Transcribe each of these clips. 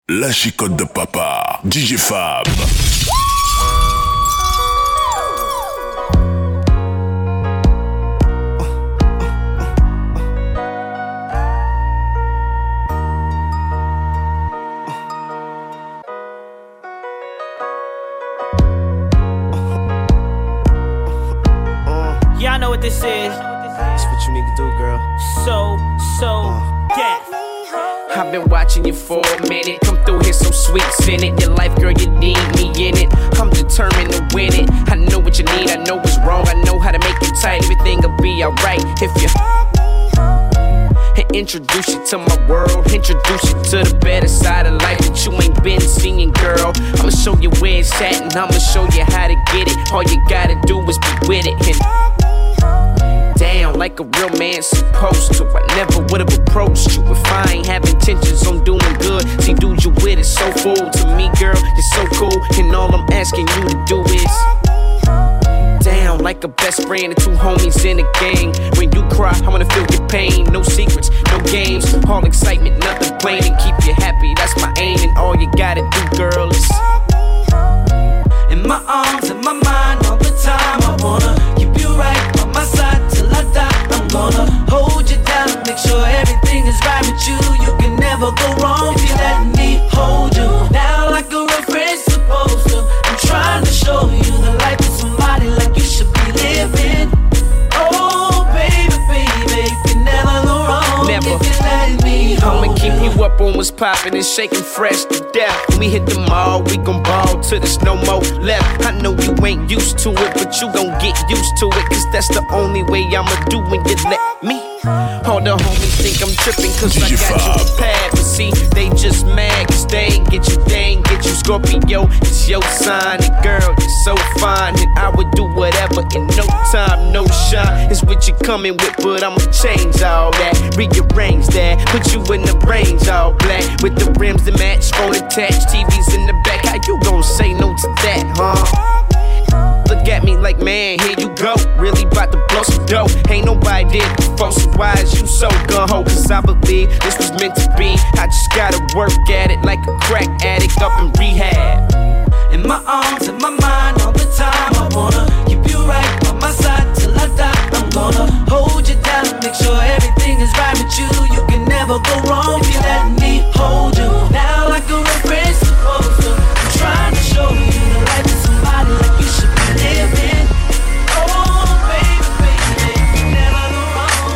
La chicotte de papa, DJ Fab. Y'all know what this is. That's what you need to do, girl. So death. I've been watching you for a minute. Come through here, some sweets in it. Your life, girl, you need me in it. I'm determined to win it. I know what you need, I know what's wrong. I know how to make it tight. Everything'll be alright if you introduce you to my world. Introduce you to the better side of life that you ain't been seeing, girl. I'ma show you where it's at and I'ma show you how to get it. All you gotta do is be with it and down like a real man supposed to. I never would've approached you if I ain't have intentions on doing good. See, dude, you with it so full to me, girl. You're so cool, and all I'm asking you to do is down like a best friend and two homies in a gang. When you cry, I wanna feel your pain. No secrets, no games, all excitement, nothing plain. And keep you happy, that's my aim. And all you gotta do, girl, is in my arms, in my mind, all the time. I wanna keep you right by my side till I die. I'm gonna hold you down, make sure everything is right with you. You can never go wrong if you let me hold you down like a real friend's supposed to. I'm trying to show you the life of somebody like you should be living. Oh, baby, baby, you can never go wrong if you let me hold you. I'ma keep you up on what's poppin' and shaking fresh to death. When we hit the mall, we gon' ball till there's no more left. I know you ain't used to it, but you gon' get used to it, cause that's the only way I'ma do when you let me. All the homies think I'm trippin' cause I got you prepared. But see, they just mad cause they ain't get you Scorpio, it's your sign. And girl, you're so fine. And I would do whatever in no time, no shine. It's what you coming with, but I'ma change all that. Rearrange that, put you in the range all black. With the rims that match, phone attached, TVs in the back. How you gon' say no to that, huh? Look at me like, man, here you go. Really bout to blow some dough. Ain't nobody did before, so why is you so gung-ho? Cause I believe this was meant to be. I just gotta work at it like a crack addict up in rehab. In my arms, in my mind, all the time. I wanna keep you right by my side till I die. I'm gonna hold you down, make sure everything is right with you. You can never go wrong if you let me hold you now like a real friend's supposed to. I'm trying to show you the life of somebody like you should be living. Oh, baby, baby, you can never go wrong.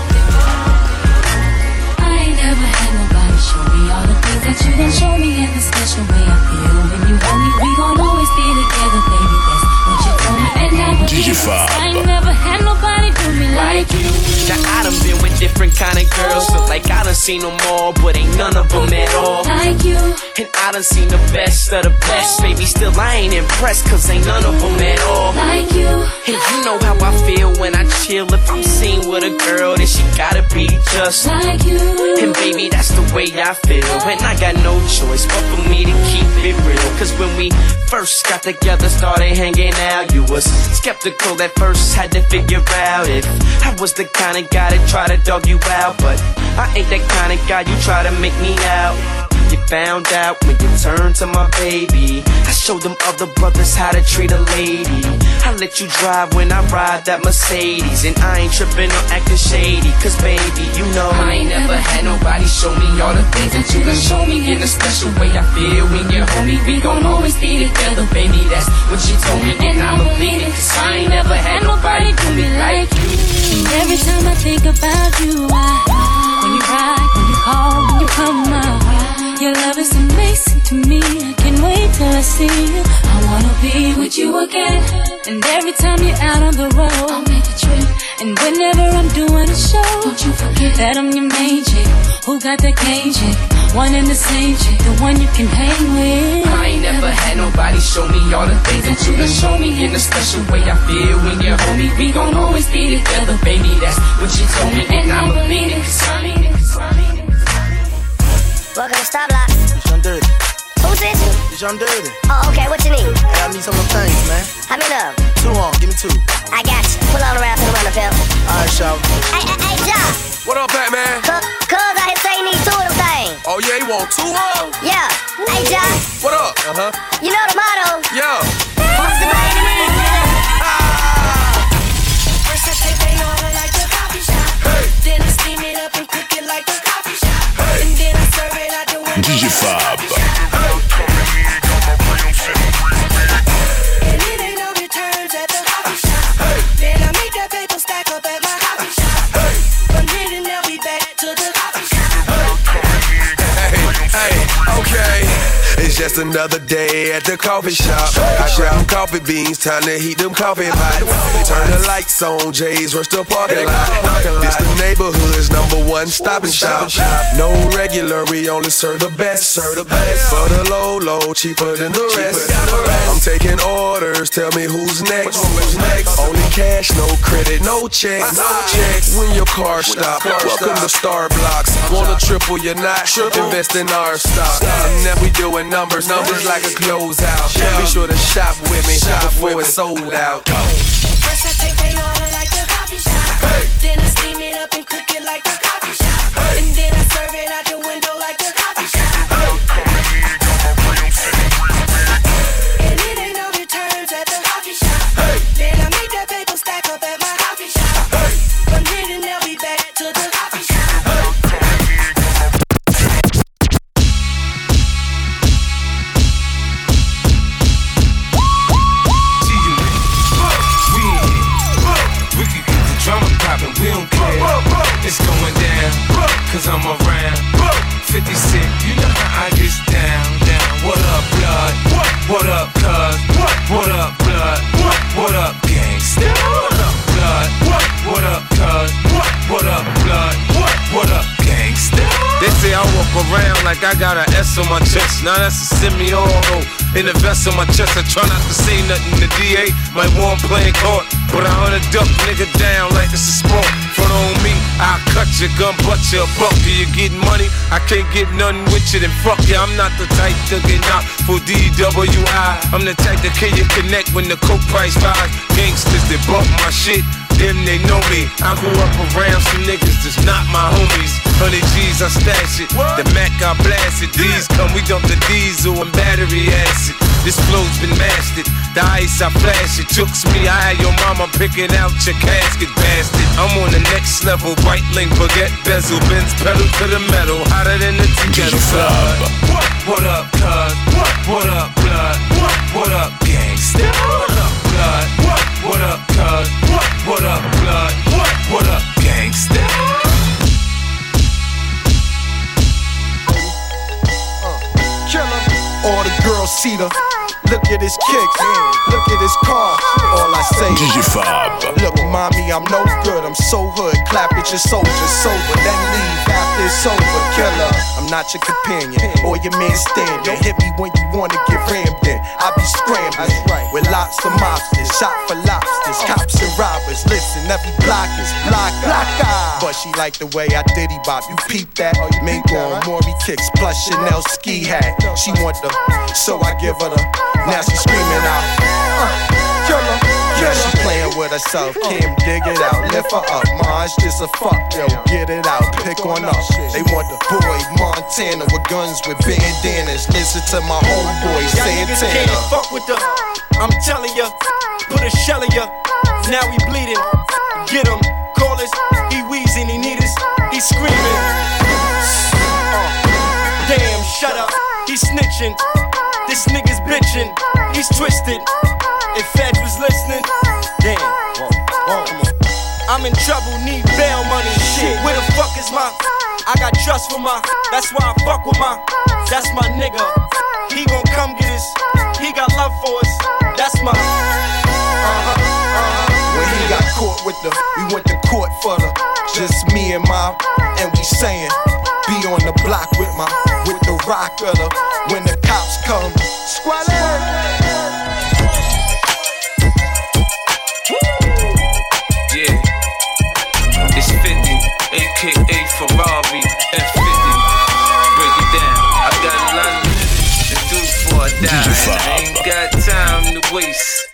I ain't never had nobody show me all the things that you done show me in the special way I feel when you hold me. We gon' always be together, baby. That's what you told me, and I believe it. I ain't never had nobody do me like you. Now I done been with different kind of girls, so like I done seen them all, but ain't none of them at all like you. And I done seen the best of the best, baby, still I ain't impressed, cause ain't none of them at all like you. And you know how I feel when I chill. If I'm seen with a girl, then she gotta be just like you. And baby, that's the way I feel, and I got no choice but for me to keep it real. Cause when we first got together, started hanging out, you was skeptical at first, had to figure out if I was the kind of guy that try to dog you out. But I ain't that kind of guy you try to make me out. You found out when you turned to my baby. I showed them other brothers how to treat a lady. I let you drive when I ride that Mercedes, and I ain't tripping or acting shady, cause baby, you know I ain't never had nobody show me all the things that you done show me in a special way I feel when you're home. We gon' always be together, baby, that's what you told me, and I believe it, cause I ain't never had nobody do me like you. And every time I think about you, when you ride, when you call, when you come out, your love is amazing to me. I can't wait till I see you. I wanna be with you again. And every time you're out on the road, I'll make a trip. And whenever I'm doing a show, don't you forget that I'm your main chick, who got that game chick, one and the same chick, the one you can hang with. I ain't never had nobody show me all the things that you done show me in a special way I feel when you're home. We gon' always be together, baby, that's what you told me, and I believe it, cause I mean it, cause I mean it. Welcome to Stop Lock. It's Young Dirty. Who's this? It's Young Dirty. Oh, okay, what you need? Hey, I need some of them things, man. How many of them? 2 on, give me 2. I got you. Pull on around to the runner, pimp. Alright, shout. Hey, Josh. What up, Batman? Cuz I had say you need 2 of them things. Oh, yeah, you want 2 of them? Yeah. Hey, You know the motto. Yo. What's the baby? First I take they order like the coffee shop. Then I steam it up and cook it like the coffee shop. And then I serve it out the window. DJ Fab. And it ain't no returns at the coffee shop. Then I make that paper stack up at my coffee shop. One hit and they'll be back to the coffee shop. Hey, okay. It's just another day at the coffee shop. I grab coffee beans, time to heat them coffee pots. Turn the lights on, Jay's rush the parking lot. This the neighborhood's #1 stop and shop. No regular, we only serve the best. For the low, cheaper than the rest. I'm taking orders, tell me who's next. Only cash, no credit, no checks. When your car stop, welcome to Star Blocks. Wanna triple your knot, invest in our stock. And now we doing numbers like a closeout. Be sure to shop with me before it's sold out. First I take they order like the coffee shop. Then I steam it up and cook it like the coffee shop. And then I serve it out the window like the coffee shop. And it ain't no returns at the coffee shop. Then I make that paper stack up at my coffee shop. One hit and they'll be back to the coffee shop. We don't care, it's going down, cause I'm around. 50 Cent, you know how I get down. What up, blood? What up, cuz? What up, blood? What up, gangsta? What up, blood? What up, cuz? What up, blood? What up, gangsta? They say I walk around like I got an S on my chest. Now that's a semi-auto. In the vest on my chest, I try not to say nothing. The DA might want playing court, but I hunt a duck nigga down like it's a sport. Front on me, I'll cut your gun, butt your buck. Do you get money? I can't get nothing with you, then fuck ya. I'm not the type to get knocked for DWI. I'm the type to kill you connect when the coke price rise. Gangsters that bump my shit, them they know me. I grew up around some niggas that's not my homies. 100 G's, I stash it. The Mac, I blast it. These come, we dump the diesel and battery acid. This flow's been mastered. The ice, I flash it. Tooks me, I had your mama picking out your casket, bastard. I'm on the next level. White link, baguette, bezel, Benz, pedal to the metal. Hotter than the together. What up, cuz? What up, blood? What up, gangsta? What up, blood? What up, cuz? What up, blood? What up, gangsta? All the girls see the. Look at his kicks, look at his car. All I say DJ Fab. Look, mommy, I'm no good, I'm so hood. Clap at your soldiers, sober, then leave after it's over. Killer, I'm not your companion or your man standing. Hit me when you wanna get rammed in. I be scrambling with lots of mobsters, shot for lobsters, cops and robbers. Listen, every block is block. But she like the way I diddy bop. You peep that? Mink on Maury kicks plus Chanel ski hat. She want the, so I give her the. Now she screaming out, killer. Yeah, she playing with herself, Kim, dig it out, lift her up. Mine's just a fuck, yo, get it out, pick on up. They want the boy Montana with guns with bandanas. Listen to my homeboy Santana. Can't fuck with the, I'm telling ya, put a shell in ya. Now we bleeding, get him, call us. He wheezing, he need us, he screaming. Damn, shut up, he snitching. This nigga's bitching, he's twisted. If Feds was listening, damn. I'm in trouble, need bail money. Shit, where the fuck is my? I got trust for my. That's why I fuck with my. That's my nigga. He gon' come get us. He got love for us. That's my. When he got caught with the, we went to court for the. Just me and my, and we saying, be on the block with the rock of the. When the cops come, squalor. Yeah, it's 50, aka Ferrari F50. Break it down. I got a lot of niggas to do before I die. I ain't got time to waste.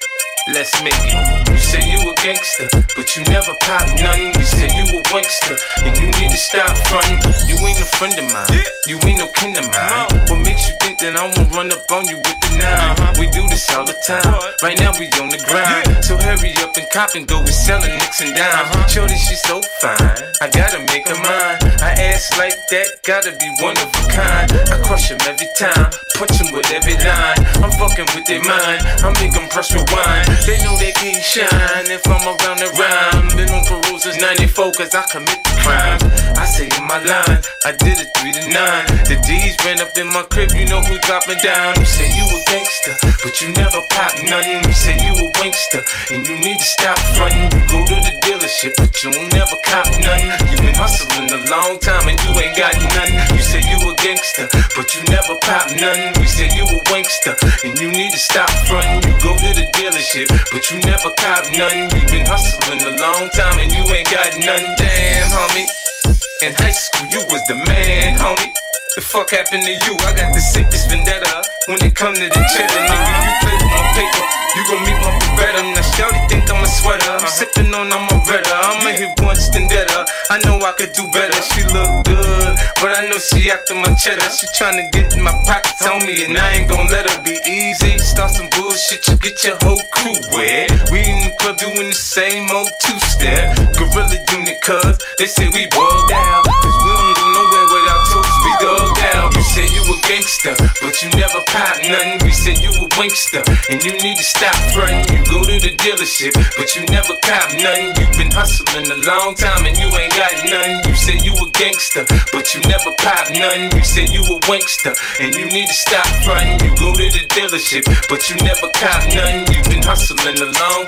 let's make it. You say you a gangster, but you never pop nothing. You say you a wankster, and you need to stop frontin'. You ain't a friend of mine, you ain't no kin of mine. What makes you think that I won't run up on you with the 9? We do this all the time, right now we on the grind. So hurry up and cop and go, we sellin' nicks and dimes. Shorty, she's so fine, I gotta make her mine. I ass like that, gotta be one of a kind. I crush him every time, punch him with every line. I'm fucking with their mind, I make them press rewind. They know they can't shine if I'm around the rhyme. Been on parole since 94 cause I commit the crime. I say in my line, I did it 3 to 9. The D's ran up in my crib, you know who dropping down. You say you a gangster, but you never pop nothing. You say you a wankster, and you need to stop frontin'. You go to the dealership, but you don't never cop nothing. You been hustling a long time and you ain't got nothing. You say you a gangster, but you never pop nothing. We say you a wankster, and you need to stop frontin'. You go to the dealership, but you never cop nothing. You been hustling a long time and you ain't got nothing. Damn, homie, in high school you was the man, homie. The fuck happened to you? I got the sickest vendetta. When it come to the cheddar, nigga, you play with my paper, you gon' meet my Beretta. Now shawty think I'm a sweater, I'm sippin' on I'm a redder. I'ma hit once then deader. I know I could do better. She look good, but I know she after my cheddar. She tryna get in my pockets on me, and I ain't gon' let her be easy. Start some bullshit, you get your whole crew wet. We in the club doing the same old two-step. Gorilla unit, cuz they say we bug down, cause we don't go nowhere without toast. We dug down. You say you a gangster, but you never pop nothing. We say you a wankster, and you need to stop frontin'. You go to the dealership, but you never cop nothing. You been hustling a long time and you ain't got nothing. You say you a gangster, but you never pop nothing. You say you a wankster, and you need to stop frontin'. You go to the dealership, but you never cop nothing. You been hustling a long.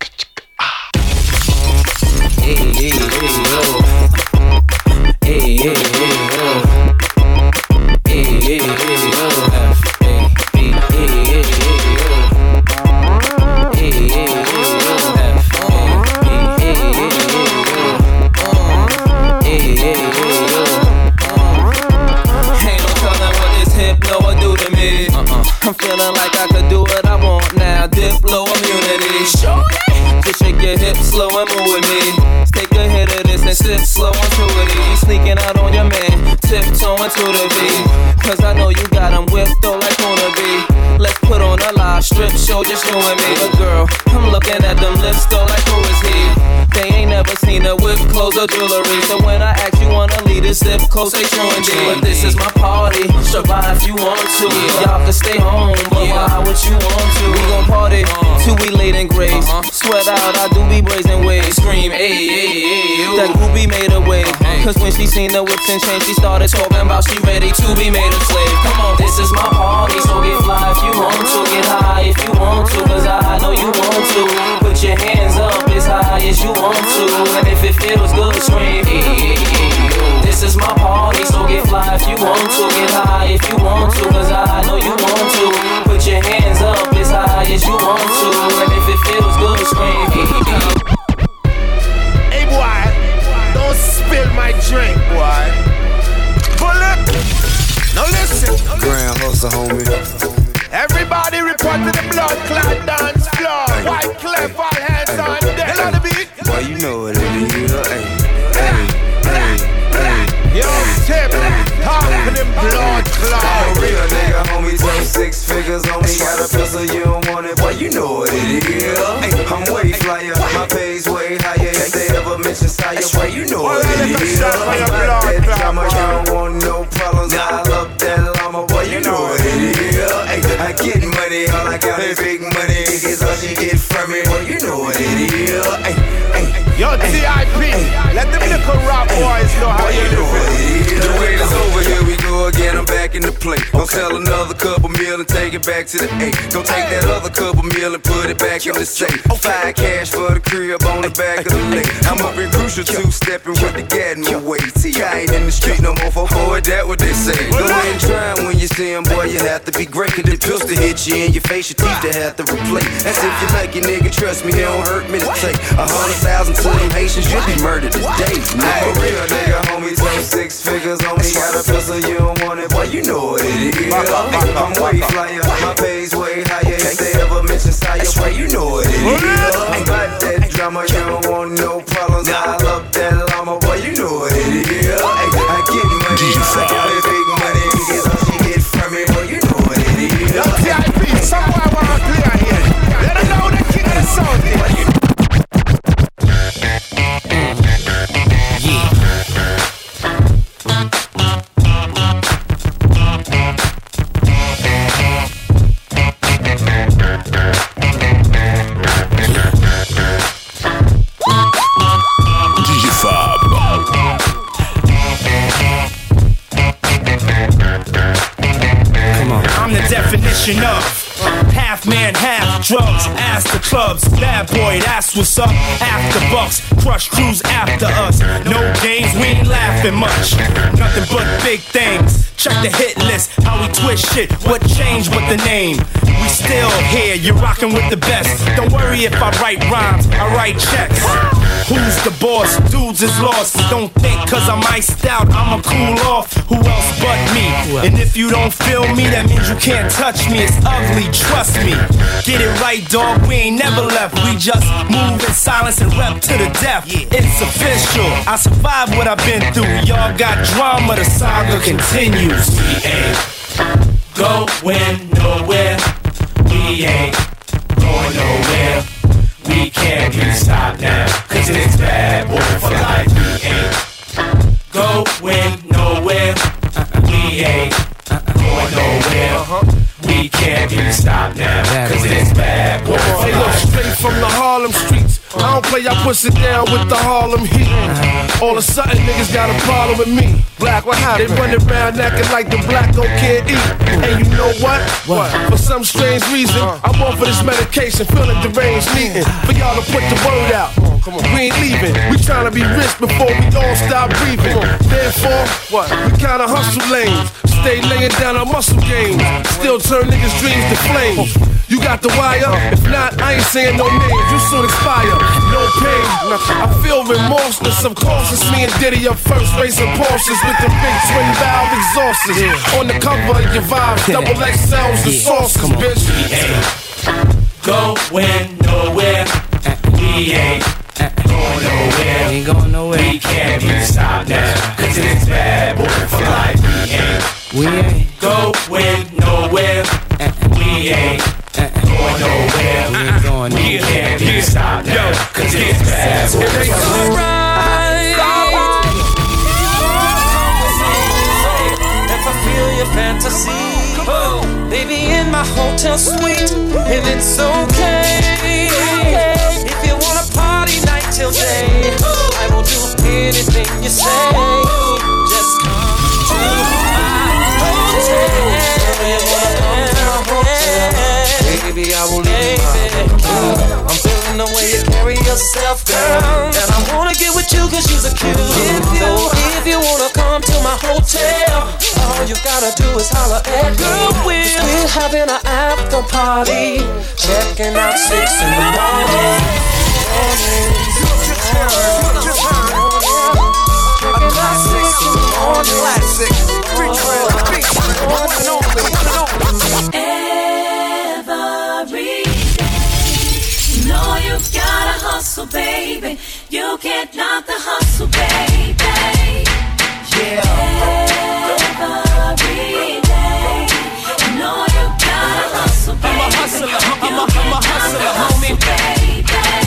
Hey, hey, hey, yo. Hey, hey, hey, yo. Hey, hey, hey, yo. Hey, hey, hey, yo. Hey, hey, hey, yo. Hey, hey, hey, yo. Ain't no telling what this Diplo will do to me. I'm feeling like I could do what I want now. Diplo immunity. Just shake your hips slow and move with me. Take a hit of this and sip slow onto it. You sneaking out on your man, tiptoeing to the beat. Cause I know you got him whipped though like Kona B. Let's put on a live strip show, just you and me. But girl, I'm looking at them lips though like who is he? They ain't never seen her with clothes or jewelry. So when I ask you wanna lead a sip close, they true indeed. But this is my party, survive if you want to. Y'all can stay home, but why would you want to? We gon' party till we late in grace. Sweat out, I do be brazen ways. Scream, ayy, ayy, ayy. That groupie made a wave. Cause when she seen the whips and chains, she started talking about she ready to be made a slave. Come on, this is my party, so get fly if you want to. Get high if you want to, cause I know you want to. Put your hands up as high as you want to. And if it feels good, scream, ayy, ayy, ayy. This is my party, so get fly if you want to. Get high if you want to, cause I know you want to. Put your hands up as high as you want to. And if it feels good, scream, ayy, ayy. Hey boy, don't spill my drink, boy. Pull up. Now listen. Grand hustle, homie. Everybody report to the blood clot dance floor. White clef, all hands on deck. You know the beat? Boy, you know what it is. Hey. Yo, tip, talk to them blood clot. I'm a real nigga, homie. So 6 figures, homie. Got a pistol, you don't want it. Boy, you know what it is. I'm way flyer, my pay's way higher. If they ever mention Sire, boy, you know what it is. That drama, you don't want no problems. I love that llama, boy, you know what it is. I get money, all I got is big money. It's all she get from me, boy, you know what it is. Yo, TIP, let them little rap boys know how you do it. The wait is over, here we go again, I'm back in the play. Gonna sell another couple meal and take it back to the A. Gonna take that other couple meal and put it back in the safe. 5 cash for the crib on the back of the lake. I'm up in Crucial 2-stepping with the Gatman way. I ain't in the street no more, for that what they say. Go ahead and try him when you see him, boy, you have to be great. Cause the pistol hit you in your face, your teeth they have to replace. That's if you like your nigga, trust me, it don't hurt me to take 100,000 to them Haitians, you'll be murdered today. I'm a real nigga, homie, so 6 figures on me. Got a pistol, you don't want it, boy, you know what it is. I'm way flyer, my pay's way higher. If they ever mention Sire, boy, you know what it is. About that drama, you don't want no problems. I love that llama, boy, you know what it is. I get money, I got a big money. Get all she get from me, boy, you know what it is. Yo, TIP, somewhere wanna play out here. Let them know the king of the sound here. Definition of half man, half drugs, ass the clubs, bad boy, that's what's up. After bucks, crush crews after us. No games, we ain't laughing much. Nothing but big things. Check the hit list, how we twist shit. What changed but the name? We still here, you're rocking with the best. Don't worry if I write rhymes, I write checks. Who's the boss? Dudes is lost. Don't think cause I'm iced out, I'ma cool off. Who else but me? And if you don't feel me, that means you can't touch me. It's ugly, trust me. Get it right, dog, we ain't never left. We just move in silence and rep to the death. It's official, I survived what I've been through. Y'all got drama, the saga continues. We ain't going nowhere. We ain't going nowhere. We can't be stopped now, cause it's bad boy for life. We ain't going nowhere. We ain't going nowhere. We can't be stopped now, cause it's bad boy for life. Hey, look, straight from the Harlem streets. I don't play, I push it down with the Harlem heat. All of a sudden, niggas got a problem with me. Black, what happened? They running around acting like the black don't can't eat. And you know what? For some strange reason, I'm off of this medication, feeling deranged, needing for y'all to put the word out. We ain't leaving, we tryna be rich before we all stop breathing. Therefore, we kinda hustle lanes, stay laying down our muscle games, still turn niggas' dreams to flames. You got the wire? If not, I ain't saying no names, you soon expire. No pain, I feel remorseless. Of course, it's me and Diddy up first, racing Porsches with the big twin valve exhausts. On the cover of your vibes, double XLs and sauces, bitch. We ain't going nowhere. We ain't going nowhere. We ain't going nowhere. We can't be stopped now, cause it's bad boy for life. We ain't going nowhere. We ain't going nowhere. We ain't going nowhere. We can't be stopped now, cause it's bad boy for life. If I feel your fantasy, baby, in my hotel suite, and it's okay. If you want a party night till day, I will do anything you say. Just come to my hotel. Baby, I will leave I'm feeling the way you carry yourself, girl, and I wanna get with you cause you're so cute. If you wanna come to my hotel, all you gotta do is holler at Girl Will. We're having an after party, checking out 6 in the morning. About 6 in the morning. Classic. Every day, you know you gotta hustle, baby. You can't knock the hustle, baby. Every day, you know you gotta hustle, baby. I'm a hustler, homie. Baby.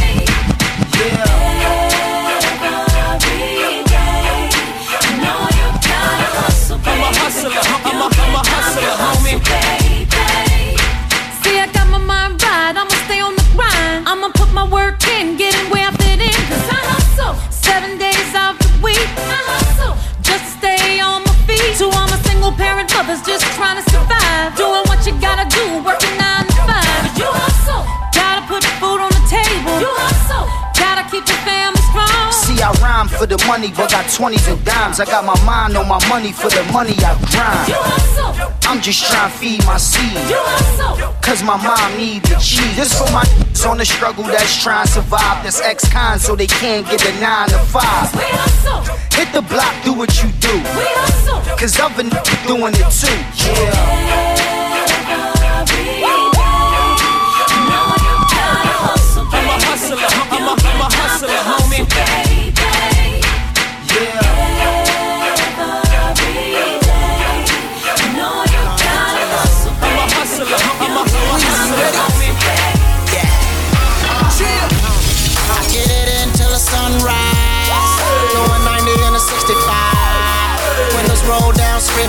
Every day, you know you gotta hustle, baby. I'm a hustler, homie. See, I got my mind right, I'ma stay on the grind. I'ma put my work in, getting where I fit in. Cause I hustle 7 days of the week. I hustle just to stay on my feet. To all my single parent mothers just trying to survive, doing what you gotta do, working 9 to 5. But you hustle, gotta put food on the table. You hustle, gotta keep your family strong. See, I rhyme for the money, but got 20s and dimes. I got my mind on my money, for the money I grind. You hustle, I'm just trying to feed my seed. you hustle, Cause my mom need the cheese. This for my on the struggle that's trying to survive. That's ex-con so they can't get a 9 to 5. we hustle, Hit the block, do what you do. we hustle. Cause other niggas doing it too. Yeah. Every day, you know you gotta hustle.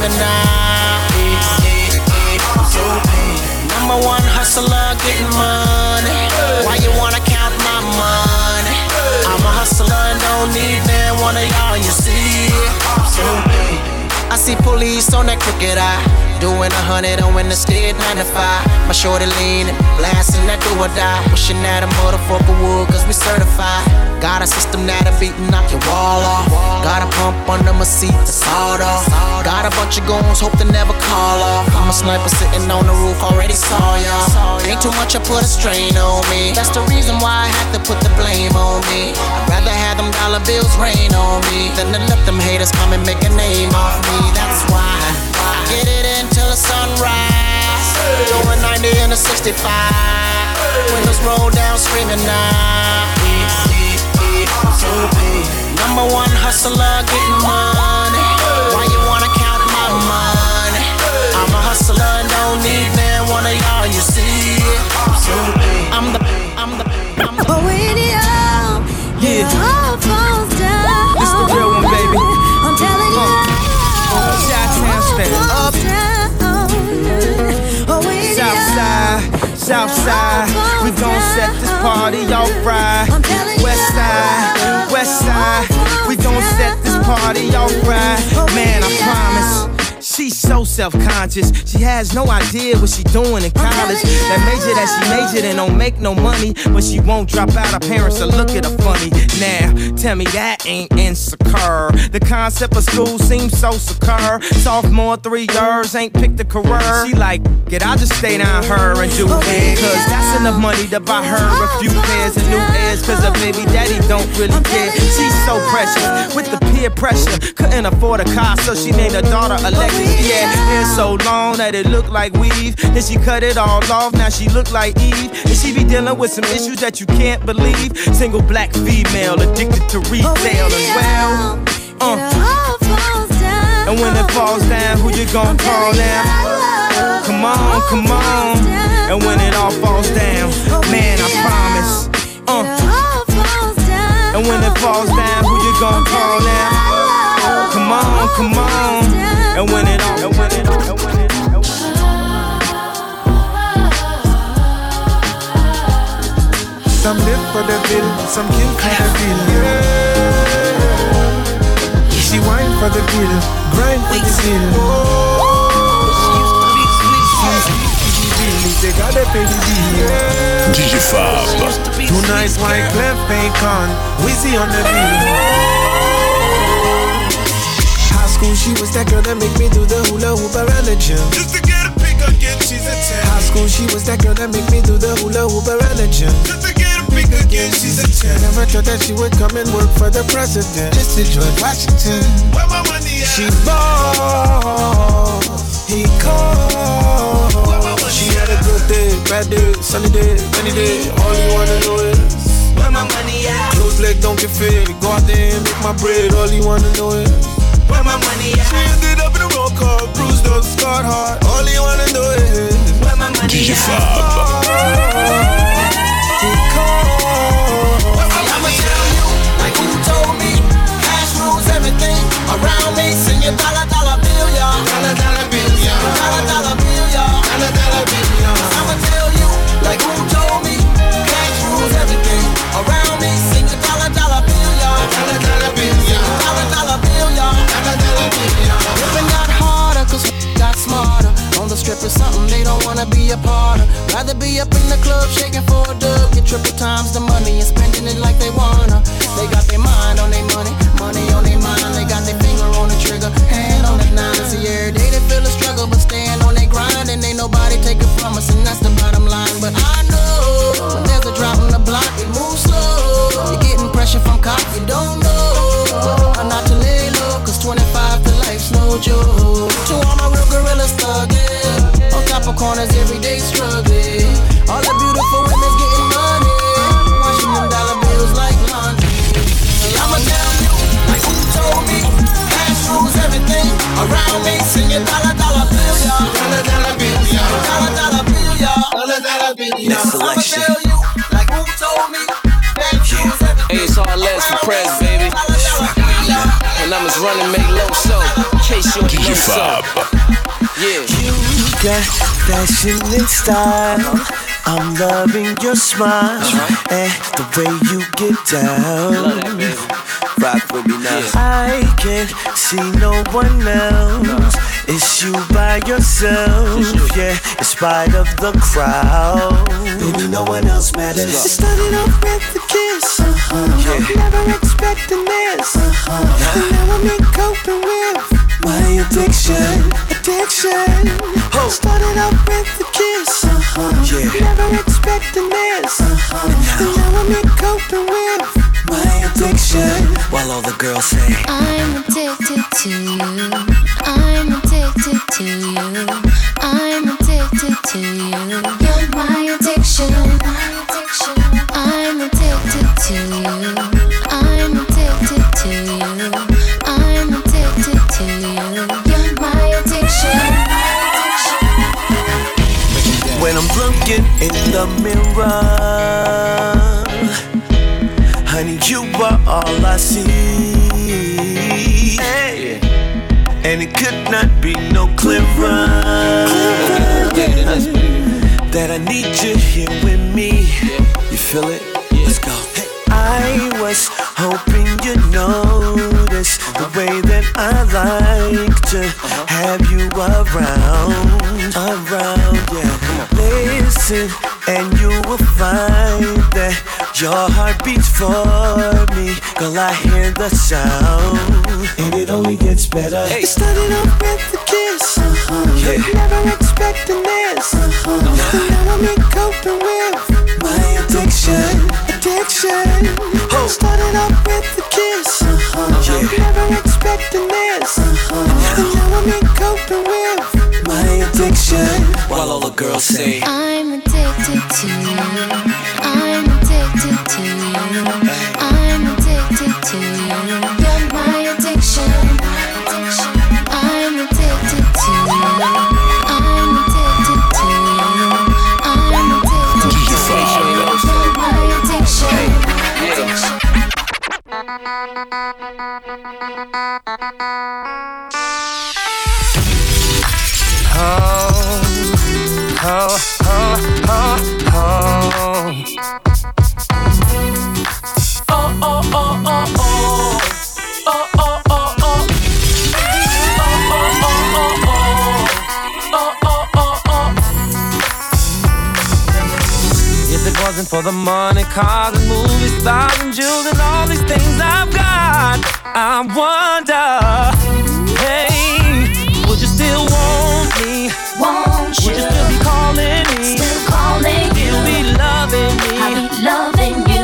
screaming now. I'm so paid. Number one hustler, getting money. Why you wanna count my money? I'm a hustler and don't need man, one of y'all, you see. I'm so paid. I see police on that crooked eye, doing 100 on Interstate 95. My shorty leaning, blasting that do or die. Wishing that a motherfucker would, cause we certified. Got a system that'll beat and knock your wall off. Got a pump under my seat to sawed off. Got a bunch of goons, hope to never call off. I'm a sniper sitting on the roof, already saw y'all. Ain't too much, I put a strain on me. That's the reason why I had to put the blame on me. I'd rather have them dollar bills rain on me than to let them haters come and make a name off me. That's why I get it in till the sunrise. Going 90 in a 65. Windows roll down screaming now. So big. Number one hustler, getting money. Why you wanna count my money? I'm a hustler and don't need man, one of y'all, you see. So big. I'm the Oh, when it all falls down. It's the real one, baby. I'm telling you. Chi-Town stand up. Southside, we gon' set this party off right. Westside, we gon' set this party off right. Man, I promise. She's so self-conscious, she has no idea what she doing in college. That major that she majored in don't make no money, but she won't drop out, her parents will look at her funny. Now, tell me that ain't insecure. The concept of school seems so secure. Sophomore 3 years, ain't picked a career. She like, I'll just stay down her and do it, cause that's enough money to buy her a few pairs of new ears, cause her baby daddy don't really care. She's so precious, with the peer pressure, couldn't afford a car, so she named her daughter Alexis. Yeah, hair so long that it look like weave. Then she cut it all off, now she look like Eve. And she be dealing with some issues that you can't believe. Single black female, addicted to retail as well. And when it falls down, who you gon' call now? Come on. And when it all falls down, man, I promise. And when it falls down, who you gon' call now? Come on. And when it all, Some live for the bill, some kill for the bill. She whine for the bill, grind for the bill. They gotta pay the bill. DJ Fab. Tonight, White Clef ain't on, Wizzy on the bill. She was that girl that make me do the hula hoop around the gym. Just to get a pick again, she's a 10. High school, she was that girl that make me do the hula hoop around the gym. Just to get a pick again, she's a 10. Never thought that she would come and work for the president. Just to George Washington. Where my money at? She ball, he called. She had a good day, bad day, sunny day, rainy day. All you wanna know is where my money at? Close leg don't get fed. Go out there and make my bread. All you wanna know is where my money at? She ended up in a roll call, bruised up, scarred heart. All you wanna know is where my money DJ at? Fab. I'ma tell you, like who told me, cash rules everything around me. Sing your dollar bill, y'all. Dollar bill, y'all. Dollar bill, y'all. Dollar bill, y'all. I'ma tell you, like who told me, cash rules everything around me. Sing your dollar bill, y'all. Dollar bill, y'all. Dollar bill, y'all. Living got harder cause got smarter. On the strip is something they don't wanna be a part of. Rather be up in the club shaking for a dub. Get triple times the money and spending it like they wanna. They got their mind on their money, money on their mind. They got their finger on the trigger, hand on the nine. See every day they feel a struggle but staying on their grind. And ain't nobody take it from us and that's the bottom line. But I know when there's a drop on the block it moves slow. You're getting pressure from cops you don't know. I'm not to lay low cause 25 to life's no joke. To all my real gorillas thugging, on top of corners every day struggling. All the beautiful women's getting money, washing them dollar bills like laundry. I'ma tell you, like who told me, cash rules everything around me. Sing your dollar bill, y'all. Dollar bill, y'all. Dollar bill, y'all. Dollar bill, y'all. I'ma tell you, like who told me, cash rules everything. Hey, it's all less for press, baby. And numbers running, make low so. In case you DJ Fab. Yeah. You got fashion and style. I'm loving your smile and the way you get down. Love that, baby. Rock with me now. I can't see no one else. It's you by yourself, yeah, in spite of the crowd. Baby, no one else matters. It started off with a kiss, never expecting this. And now I'm in coping with my addiction. Started off with a kiss, never expecting this. And now I'm in coping with my addiction. While all the girls say, I'm addicted to you. I'm addicted to you. I'm addicted to you. You're my addiction. I'm addicted to you. I'm addicted to you. I'm addicted to you. You're my addiction. when I'm looking in the mirror, honey, you are all I see. Hey. And it could not be no clearer that I need you here with me. You feel it? Let's go. I was hoping you'd notice the way that I like to have you around, yeah. Listen, and you will find that your heart beats for me. Girl, I hear the sound, and it only gets better. It started off with a kiss, never expecting this. Now I'm in coping with my addiction. Started off with a kiss, never expecting this. And now I'm in coping with my addiction. While all the girls say, I'm addicted to you. I'm addicted to you. I'm addicted to you. You're my addiction. I'm addicted to you. I'm addicted to you. I'm addicted to you. You're my addiction. If it wasn't for the money, cars and movie stars and jewels and all these things I've got, I wonder, hey, would you still want me? Won't you? Would you still be calling me? Still calling you. You'll be loving me. I'll be loving you.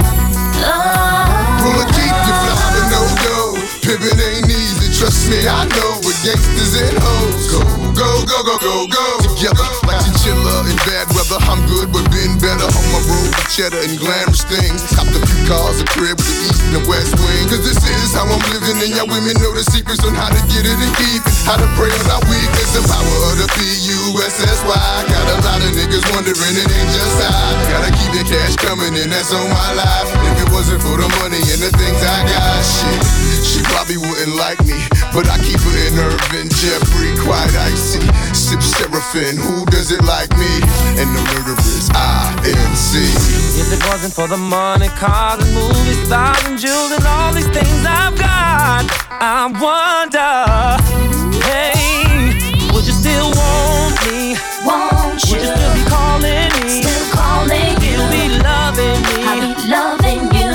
Pull a Jeep, you fly to no-go. Pimpin' ain't easy, trust me, I know. With gangsters and hoes, go, go, go, go, go, go. Together, like chinchilla in bad weather. I'm good, but been better on my road with cheddar and glamorous things. Copped a few cars, a crib with the east and the west wing. Cause this is how I'm living, and y'all women know the secrets on how to get it and keep it. How to pray on our weakness, the power of the P-U-S-S-Y. Got a lot of niggas wondering, it ain't just I. Gotta keep the cash coming, and that's on my life. If it wasn't for the money and the things I got, shit, she probably wouldn't like me. But I keep her in Irvin, Jeffrey, quite icy. Sip Seraphim, who does it like me? And the murderers, INC. If it wasn't for the money, cars and movie stars and jewels and all these things I've got, I wonder, hey, would you still want me? Won't you? Would you still be calling me? Still calling you. You'll be loving me. I'll be loving you.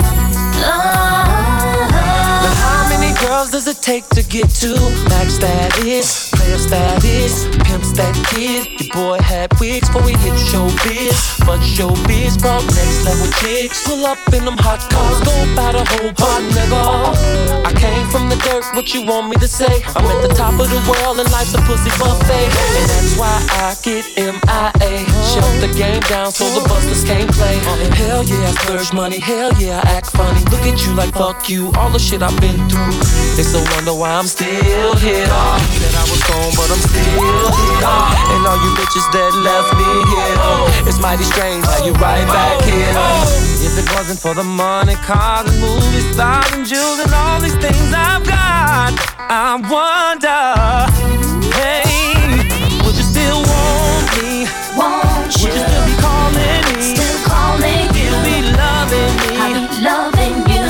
Now how many girls does it take to get to max status, player status, pimps that kid? Your boy had wigs before we hit showbiz, but showbiz brought next level chicks. Pull up in them hot cars, go by the whole bar, nigga. I came from the dirt, what you want me to say? I'm at the top of the world and life's a pussy buffet, and that's why I get MIA. Shut the game down so the busters can't play. Hell yeah, I splurge money, hell yeah, I act funny. Look at you like fuck you, all the shit I've been through. They still wonder why I'm still here. Said I was gone, but I'm still here. And all you bitches that left me here, it's mighty strange how you right back here. If it wasn't for the money, cars and movies, 1,000 jewels and all these things I've got, I wonder, hey, would you still want me? Won't you? Would you still be calling me? Still calling you. You'll be loving me. I'll be loving you.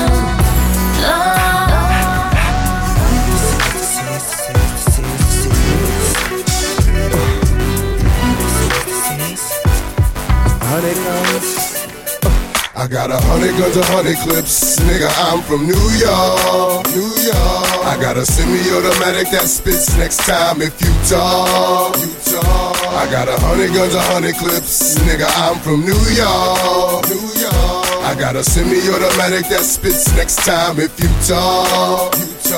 I got 100 guns, 100 clips, nigga, I'm from New York, New York. I got a semi-automatic that spits next time if you talk, I got 100 guns, 100 clips, nigga, I'm from New York, New York. I got a semi-automatic that spits next time if you talk,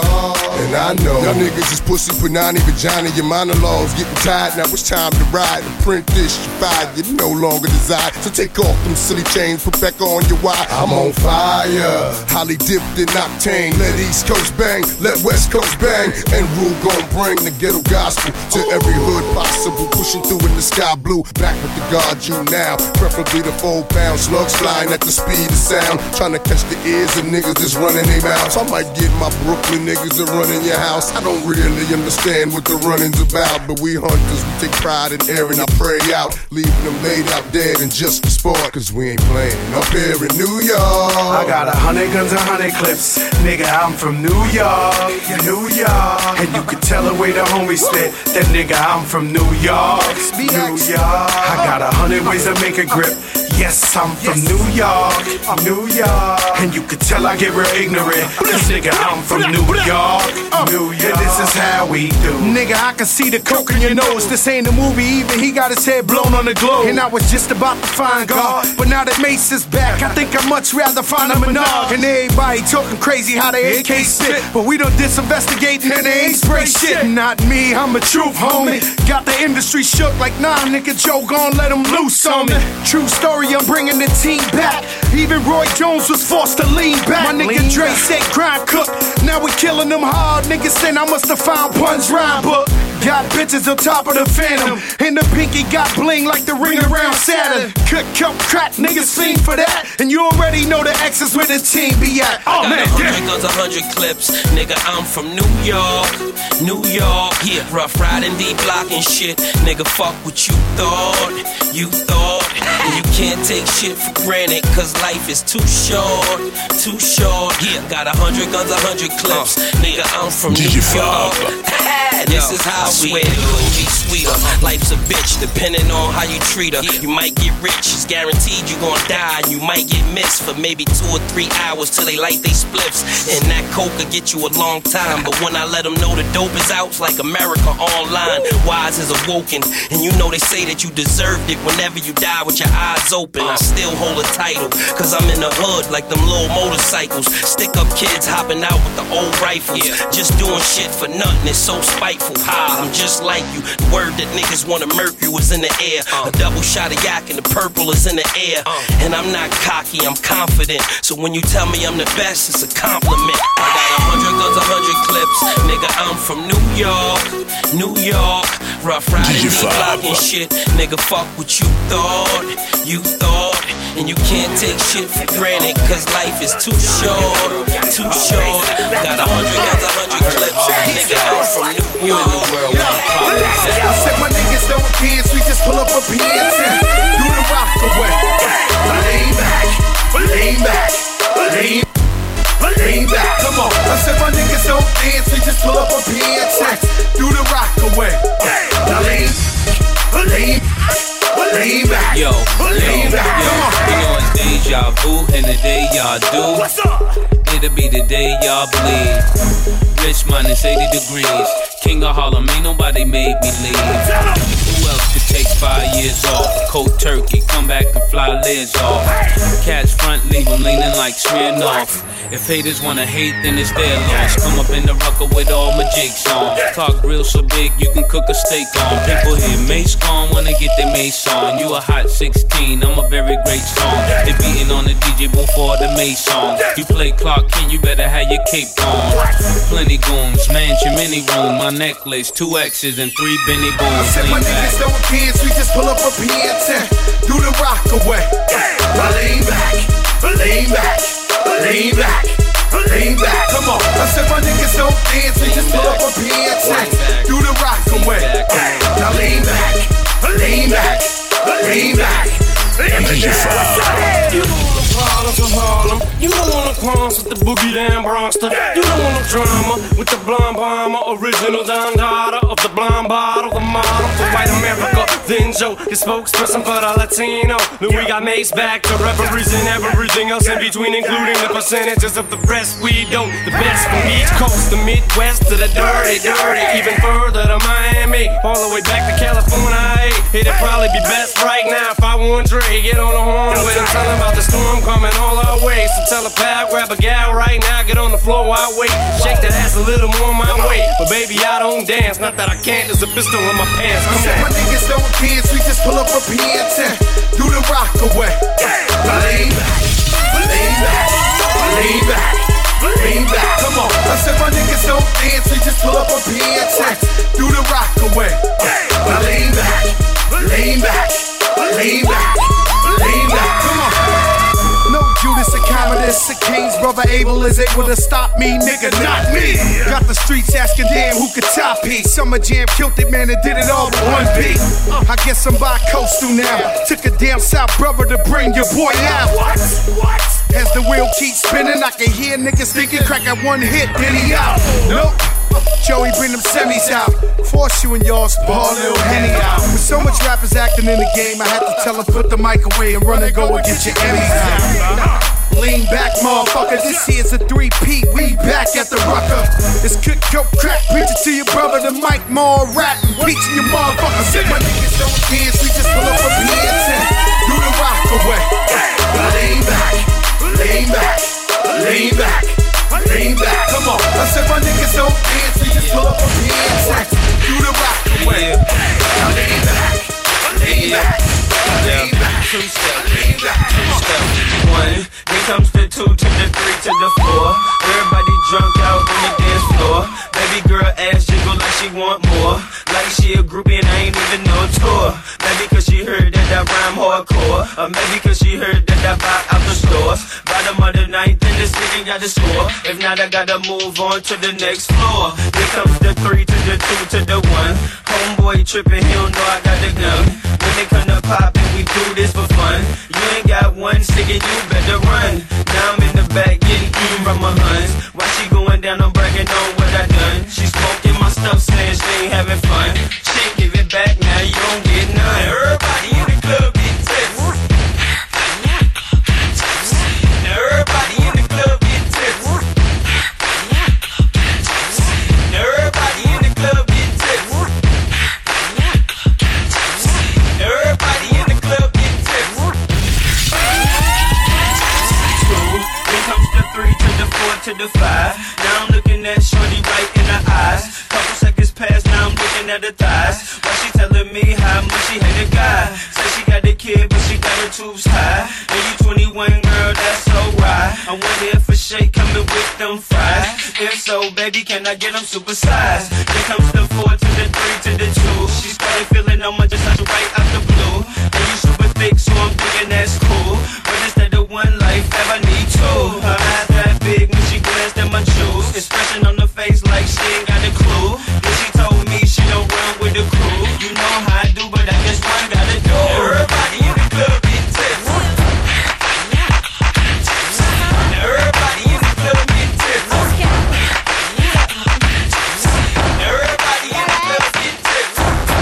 And I know y'all niggas is pussy, punani, vagina. Your monologues getting tired. Now it's time to ride and print this. You fired, you no longer desire. So take off them silly chains, put back on your wire. I'm on fire, highly dipped in octane. Let East Coast bang, let West Coast bang. And Rule gon' bring the ghetto gospel to every hood possible. Pushing through in the sky blue, back with the guard you now. Preferably the 4-pound slugs flying at the speed of sound. Trying to catch the ears of niggas that's running their mouths. I might get my Brooklyn niggas that run in your house. I don't really understand what the running's about, but we hunters, we take pride in airing our prey out, leaving them laid out dead in just for sport, cause we ain't playing up here in New York. I got 100 guns, 100 clips, nigga, I'm from New York, New York. And you can tell the way the homies spit, that nigga, I'm from New York, New York. I got 100 ways to make a grip. Yes, I'm from New York, New York. And you can tell I get real ignorant, cause nigga, I'm from New York, New York. And this is how we do. Nigga, I can see the coke in your nose. This ain't a movie, even he got his head blown on the globe. And I was just about to find God, but now that Mace is back, I think I'd much rather find a Menard. And everybody talking crazy how they AK spit, but we don't disinvestigate and they ain't spray shit. Not me, I'm a truth homie. Got the industry shook like, nah, nigga, Joe gon' let him loose on me. True story, I'm bringing the team back. Even Roy Jones was forced to lean back. My nigga Dre said grind cook. Now we killing them hard niggas, then I must have found Pun's rhyme book. Got bitches on top of the Phantom, and the pinky got bling like the ring around Saturn. Cook up crack, niggas fiend for that, and you already know the X's where the team be at. Oh I man, got 100 guns, 100 clips, nigga, I'm from New York, New York. Yeah, rough riding, D-block and shit, nigga, fuck what you thought, and you can't take shit for granted, cause life is too short, yeah, got 100 guns, 100 clips, nigga, I'm from New York. This is how we do it. Be sweeter. Life's a bitch, depending on how you treat her. You might get rich, it's guaranteed you gon' die. You might get missed for maybe 2 or 3 hours till they light they spliffs. And that coke could get you a long time. But when I let them know the dope is out, it's like America Online. Wise is awoken, and you know they say that you deserved it whenever you die with your eyes open. I still hold a title, cause I'm in the hood like them little motorcycles. Stick up kids hopping out with the old rifles. Just doing shit for nothing, it's so spiteful. Ha, I'm just like you. The word that niggas wanna murk you is in the air. A double shot of yak and the purple is in the air. And I'm not cocky, I'm confident. So when you tell me I'm the best, it's a compliment. I got 100 guns, 100 clips. Nigga, I'm from New York, New York. Rough riding, D-block and shit. Nigga, fuck what you thought. And you can't take shit for granted, cause life is too short, Got 100 guns, 100 clips. Nigga, I'm from New York. I said my niggas don't dance, we just pull up a PNT. Do the rock away. Lean back. Come on. I said my niggas don't dance, we just pull up a PNT. Do the rock away. Lean back. Yo, you know it's deja vu, and the day y'all do, what's up? It'll be the day y'all bleed. Rich minus 80 degrees. King of Harlem, ain't nobody made me leave. Who else could take 5 years off? Cold turkey, come back and fly lids off. Catch front, leave them leaning like Smirnoff. If haters wanna hate, then it's their loss. Come up in the rucker with all my jigs on. Talk real so big, you can cook a steak on. People hear Mace gone, wanna get their Mace on. You a hot 16, I'm a very great song. They beating on the DJ booth for the Mace song. You play Clark Kent, you better have your cape on. Plenty goons, mansion, mini room. My necklace, 2 X's and 3 Benny Booms. I said my niggas don't dance, we just pull up a PNT. Do the rock away. Lean back. lean back, lean back. Come on. I said my niggas don't dance, we just pull up a PX. Do the rock away. Now lean back, lean back, lean back. DJ Fab. You don't want the problems of Harlem. You don't want to cross with the boogie down Bronxter. You don't want no drama with the blonde bomber. Original Don Dada of the blonde bottle, the model for white America. Then Joe, the spokesperson for the Latino. Then we got Mace back to represent everything else in between, including the percentages of the rest we don't. The best from each coast, the Midwest to the dirty, even further to Miami, all the way back to California. It'd probably be best right now if I want Dre. Get on the horn with him, tell him about the storm coming all our way. So tell a pal, grab a gal right now, get on the floor while I wait. Shake that ass a little more my way. But baby, I don't dance, not that I can't, there's a pistol in my pants. Come on. My niggas don't dance, we just pull up a PX. Do the rock away. Lean back, lean back, lean back, lean back. Come on. I said my niggas don't dance, we just pull up a PX. Do the rock away. Lean back, lean back, lean back. Lean back, come on. No Judas and Commodus, the King's brother Abel is able to stop me, nigga, not me. Got the streets asking damn who could top me. Summer Jam killed it, man, and did it all with one beat. I guess I'm bi-coastal now. Took a damn South brother to bring your boy out. What? As the wheel keeps spinning, I can hear niggas thinking crack at one hit, then he out. Nope. Joey, bring them semis out. Force you and y'all's ball, little Henny out. With so much rappers acting in the game, I had to tell them put the mic away and run and go and get your Emmys out. Lean back, motherfucker, this here's a 3-P, we back at the Rucker. It's cook, dope, crack, preach it to your brother, the mic, more rat, and preaching your motherfucker. Said my niggas don't dance, we just pull up a PX and do the rock away. Lean back, lean back, lean back. Lean back, come on. I said my niggas don't dance, we just pull up a PX. Do the rock away. Now lean back, lean back, lean back. Two-step, two-step. One, here comes the 2 to the 3 to the 4. Everybody drunk out on the dance floor. Baby girl ass jiggle like she want more. Like she a groupie and I ain't even no tour. Maybe cause she heard that I rhyme hardcore. Or maybe cause she heard that I buy out the stores. Bottom of the ninth and this nigga got the score. If not, I gotta move on to the next floor. Here comes the 3 to the 2 to the 1. Homeboy tripping, he don't know I got the gun. When they come to pop and we do this for fun. You ain't got one stick and you better run. Now I'm in the back getting eaten from my huns. While she going down, I'm bragging on what I done. She smoking my stuff, saying she ain't having fun. She give it back, now you don't get none. Everybody in the club get tips. Now everybody in the club get tips. Now everybody in the club get tips. Now everybody in the club get tips. 2, here comes the 3 to the 4 to the 5. Now I'm looking at shorty right in the eyes. Couple seconds pass, now I'm looking at her thighs. While she telling me how much she hate a guy. Say she got the kid, but she got her tubes high. And you 21, girl, that's so right. I wonder if a shake coming with them fries. If so, baby, can I get them supersized? Here comes the 4 to the 3 to the 2. She started feeling how much just right out the blue. And you super thick, so I'm thinking that's cool. But instead of one life, I need 2. Her eyes that big when she glanced at my jewels. Expression on the face like she ain't got a clue. Then she told me she don't run with the crew. You know how I do, but I guess one gotta do. Everybody in the club get tips. Everybody in the club get tips. Everybody in the club get tips.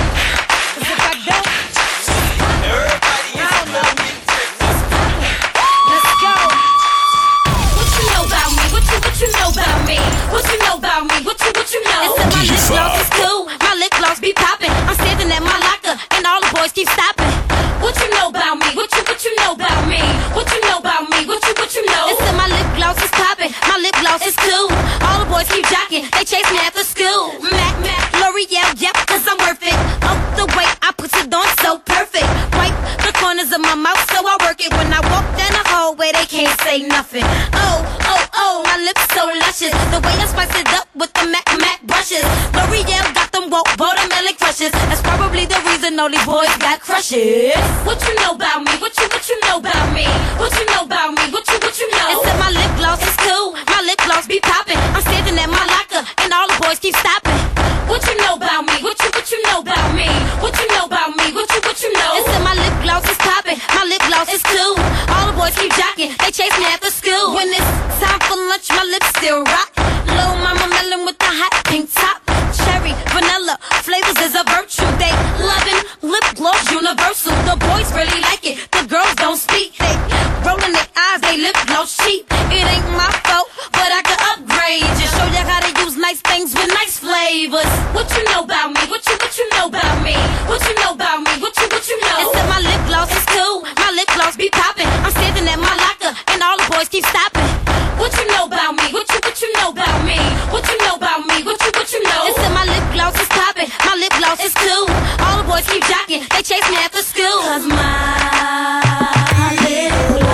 Everybody in the club get tips. Let's go. What you know about me? What you know about me? What you know about me? What you know? And said my lip gloss is cool. My lip gloss be popping. I'm standing at my locker and all the boys keep stopping. What you know about me? What you know about me? What you know about me? What you know? And said my lip gloss is popping. My lip gloss is cool. All the boys keep jocking. They chase me after school. Mac, L'Oreal, yep, cause I'm worth it. Oh, the way I put it on so perfect. Wipe the corners of my mouth so I work it. When I walk down the hallway, they can't say nothing. Oh, my lips so luscious. The way I spice it up with the Mac brushes. L'Oreal got them woke watermelon crushes. That's probably the reason and all these boys got crushes. What you know about me? What you know about me? What you know about me? What you know? It said my lip gloss is cool, my lip gloss be popping. I'm standing at my locker and all the boys keep stopping. What you know about me? What you know about me? What you know about me? What you know? It said my lip gloss is popping, my lip gloss is cool. All the boys keep jocking, they chase me after school. When it's time for lunch, my lips still rock. Little mama melon with the hot pink top. Cherry, vanilla, flavors is a virtue. They loving lip gloss universal. The boys really like it, the girls don't speak. They rolling their eyes, they lip gloss cheap. It ain't my fault, but I could upgrade. Just show you how to use nice things with nice flavors. What you know about me? What you know about me? What you know about me? What you know? It said my lip gloss is cool, my lip gloss be popping. I'm standing at my locker and all the boys keep stopping. What you know about me? What you know about me? What you know about me? What you know? It said my lip gloss is popping, my lip gloss is cool. All the boys keep jocking, they chase me after school. 'Cause my lip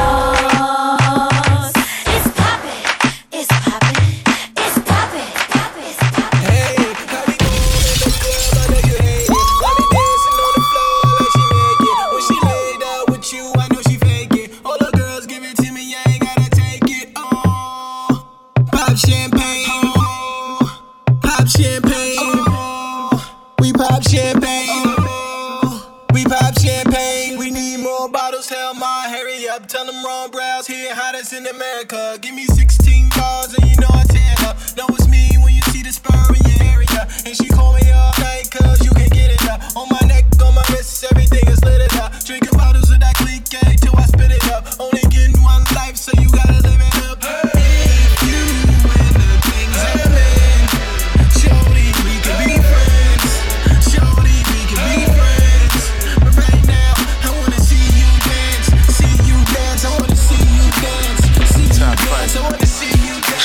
gloss is popping, it's popping, it's popping, it's popping. Hey, how we go in the club? I know you hate it. While we dancing on the floor like she make it. When she laid out with you, I know she fake it. All the girls give it to me, I ain't gotta take it. Pop champagne, pop champagne. We pop champagne, we pop champagne. We need more bottles, tell my hurry up. Tell them Ron Browns here, hottest in America. Give me 16 bars and you know I tear up. Know it's me when you see the spur in your area. And she call me all night 'cause you can get it up. On my neck, on my wrist, everything is lit it up. Drinking bottles of that clique till I spit it up. Only getting one life, so you gotta live it up. If you and the things happen, shorty, we can be friends. Shorty, we can be friends. But right now, I wanna see you dance. See you dance, I wanna see you dance. See you dance, I wanna see you dance.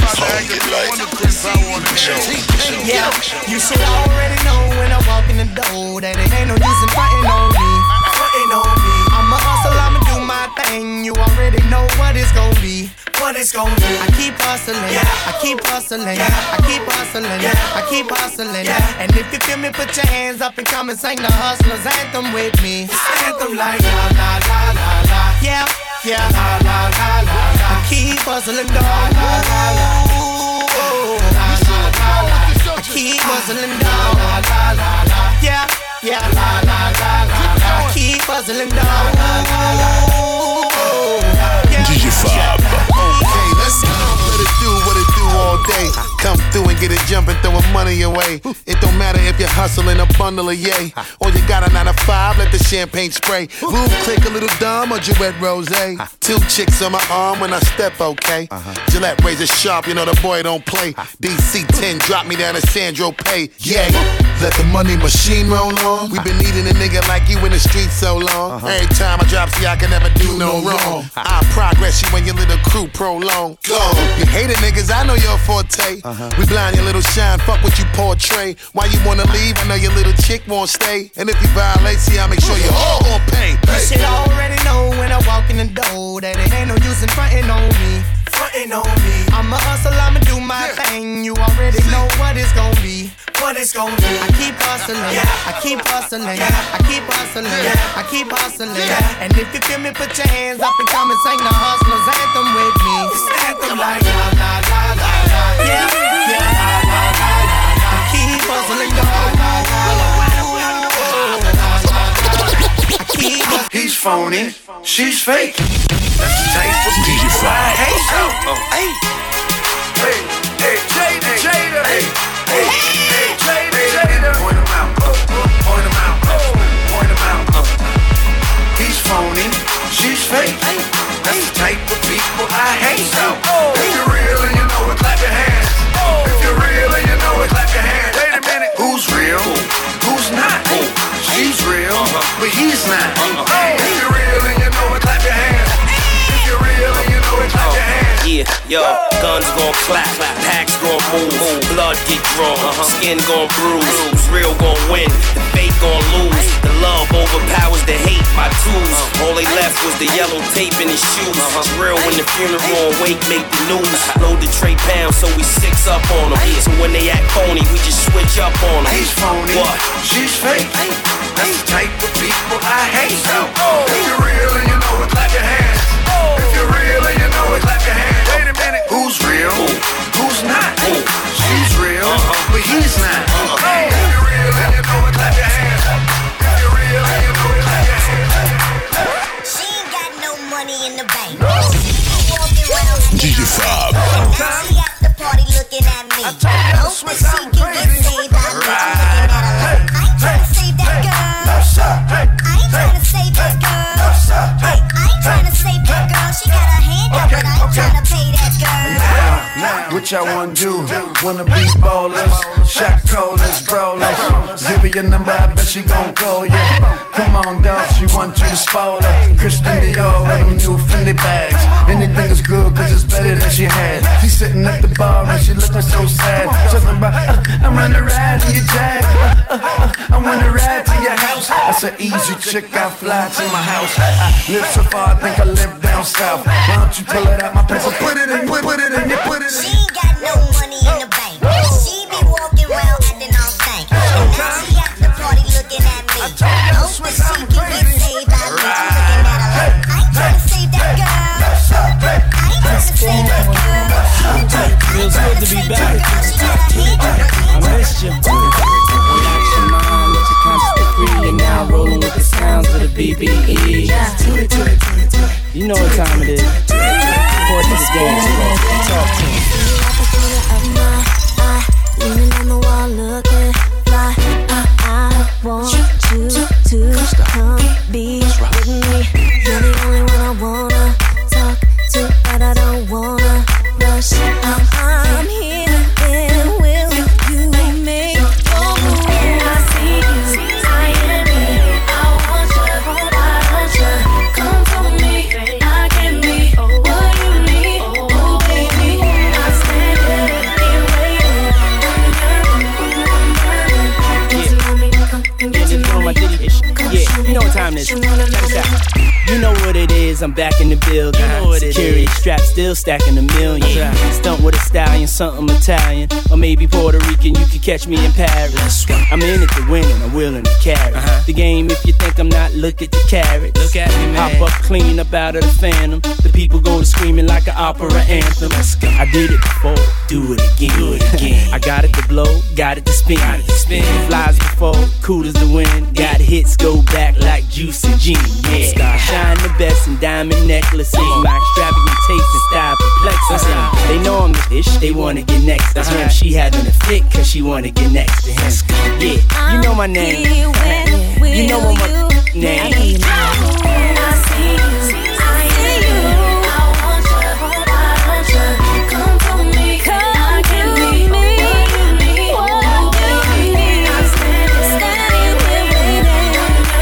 Yeah, you should already know when I walk in the door that it ain't no use in frontin' on me. I'ma hustle, I'ma do my thing. You already know what it's gon' be. What it's gon' be. I keep hustling, I keep hustling, I keep hustling, I keep hustling. And if you feel me, put your hands up and come and sing the hustlers anthem with me. Anthem like la la la la la. Yeah, yeah, la la la la la. I keep hustling, dog. La la la la. I keep hustling, dog. La la la la. Yeah, yeah, la la la la. I keep hustling, dog. La la la la. DJ Fab. Okay, let's go. Let it do what it do all day. Come through and get it jumping, throwing money away. It don't matter if you're hustling a bundle of yay, or you got a 9 to 5, let the champagne spray. Move, click a little dumb or Gillette Rose. 2 chicks on my arm when I step, okay. Gillette razor sharp, you know the boy don't play. DC 10, drop me down to Sandro Pay. Yay, let the money machine roll on. We been needing a nigga like you in the streets so long. Every time I drop, see I can never do no wrong. I progress you when your little crew prolong. Go, you hated niggas, I know your forte. We blind your little shine, fuck what you portray. Why you wanna leave? I know your little chick won't stay. And if you violate, see I make sure you all gon' pay. You should already know when I walk in the door that it ain't no use in frontin' on me. I'ma hustle, I'ma do my thing. You already know what it's gon' be. What it's gon' be. I keep hustling, I keep hustling, I keep hustling, I keep hustling. And if you feel me, put your hands up and come and sing the hustlers anthem with me. It's anthem like la la la la la. Yeah, yeah, la la la la. I keep hustling, dog. He's phony, she's fake. That's the taste of DJ Fab. Hey, hey, hey, hey, Jada, Jada, hey, hey, hey, Jada, Jada. Point him out, point him out, point him out. He's phony, she's fake. That's the type of people I hate. If you're real and you know it, clap your hands. If you're real and you know it, clap your hands. Wait a minute, who's real? Who's not? She's real, but he's not. If you're real and you know it, clap your hands. If you're real and you know it, clap your hands. Yeah, yo, guns gon' clap, packs gon' move, blood get drawn, skin gon' bruise, real gon' win, the fake gon' lose, the love overpowers the hate, my tools, all they left was the yellow tape in his shoes. juice. It's real when the funeral on wake make the news. Load the tray pounds, so we 6 up on them. So when they act phony, we just switch up on them. He's phony, what? She's fake. That's the type of people I hate. So if you're real and you know it, clap your hands. If you're real and you know it, clap your hands. Wait a minute, who's real? Who's not? She's real, but he's not. If you're real and you know it, clap your hands. If you're real and you know it, clap your hands. She ain't got no money in the bank. She walking around DJ Fab. She at the party looking at me. Hope that she can get saved by me. I'm looking at her like, I ain't trying to save that girl. I ain't trying to save that girl. Hey, I ain't trying to save that girl. She got her hand up, but I ain't trying to pay that girl. What y'all wanna do? Wanna be ballers, shot callers, brawlers. Give her your number, I bet she gon' call ya. Come on, dog, she want you to spoil her. Christian Dior with them new Fendi bags. Anything is good, cause it's better than she had. She's sitting at the bar and she looking so sad. Talking about, I wanna ride to your jag. I wanna ride to your house. That's an easy chick, I fly to my house. I live so far, I think I live down south. Why don't you pull it out my pants and put it in, put it in, put it in. She ain't got no money in the bank. She be walking around acting all stank. And now she at the party looking at me. Hope that she can get saved by me. I'm looking at her like, I ain't trying to save that girl. I ain't trying to save that girl. Feels good to be back. I missed you. Relax your mind, let your conscience free. You're now rolling with the sounds of the BBE. You know what time it is. Report to the dance floor. Talk to me. Leaning on the wall, looking fly. I want you to come be with me. You're the only one I wanna talk to, but I don't wanna rush. I'm here, and will you make your move? I see you, I am here. I want you, come for me. I can be what you need, oh baby. I stand here and wait. Yeah, you know what time it is. Check this out. You know what it is, I'm back in the building. You know what security strap still stacking a million. Stunt with a stallion, something Italian. Or maybe Puerto Rican, you could catch me in Paris. I'm in it to win and I'm willing to carry the game. If you think I'm not, look at the carrots. Look at me, man. Hop up clean up out of the phantom. The people go to screaming like an opera anthem. I did it before, do it again. I got it to blow, got it to spin. Flies before, cool as the wind. Got hits, go back like Juice and Gene. Yeah, shine the best in diamond necklaces. My extravagant taste and style perplexes them. They know I'm the fish, they wanna get next to him. She having a fit cause she wanna get next to him. Yeah, you know my name. You know what my name. I see you, I see you. I want you, come for me. I can be what you need, what you need. I'm standing here waiting.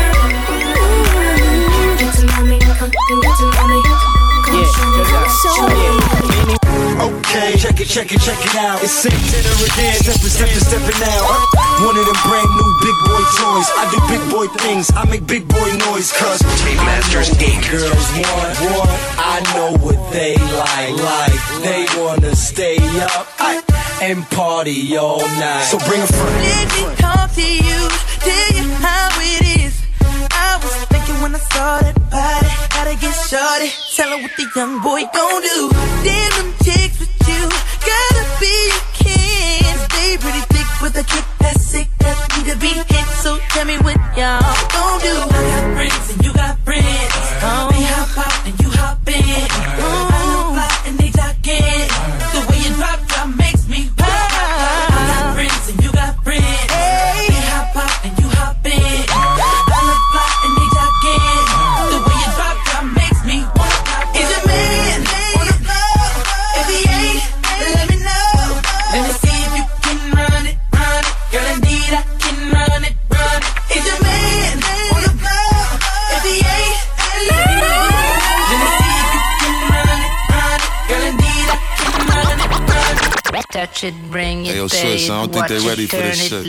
Get to know me, come get to know me. Show me. Okay, check it out. It's Santana again, stepping out. One of them brand new big boy toys. I do big boy things, I make big boy noise. Cause Tape Masters Inc. Girls want what? I know what they like. They wanna stay up and party all night. So bring a friend. Let me talk to you, tell you how it is. I was thinking when I saw that body, gotta get shorty. Tell her what the young boy gon' do. Damn them chicks with you, gotta be your kin. Stay pretty thick with a kick that's sick, that need to be hit. So tell me what y'all gon' do. I got friends and you got friends. They hop out and you hop in. I look fly and they talkin'. The way you drop makes me pop. I got friends and you got friends. They hop out and you hop in. I look fly and they talkin'. The way you drop makes me wanna pop. Is your man on the floor? If he ain't, let me know. Let me see if you can run it. Girl, indeed I can run it. Is your man on the floor? If he ain't, let me know. Let me see if you can run it. Girl, indeed I can run it. Touch it, bring it, hey, yo, sis, I don't think they ready for this shit.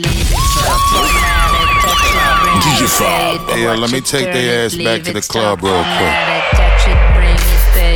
DJ Fab. Hey, yo, let me take their ass back to the club real quick. Touch it, bring it,